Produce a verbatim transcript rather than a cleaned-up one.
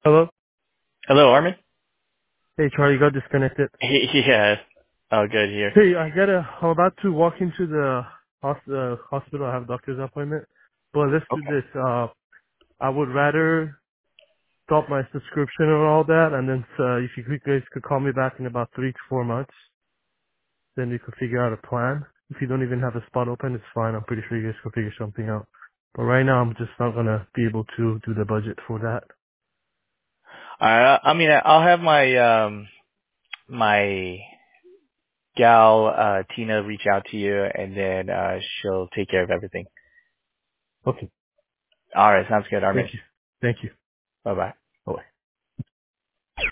Hello? Hello, Armin? Hey, Charlie, got disconnected. Yeah. Oh, good here. Hey, I gotta, I'm about to walk into the hos- uh, hospital. I have a doctor's appointment. But let's do Okay. this. Uh, I would rather stop my subscription and all that, and then uh, if you could- guys could call me back in about three to four months, then we could figure out a plan. If you don't even have a spot open, it's fine. I'm pretty sure you guys can figure something out. But right now, I'm just not gonna be able to do the budget for that. I, I mean, I'll have my, um, my gal, uh, Tina reach out to you and then, uh, she'll take care of everything. Okay. All right. Sounds good, Thank Armin. you. Thank you. Bye bye.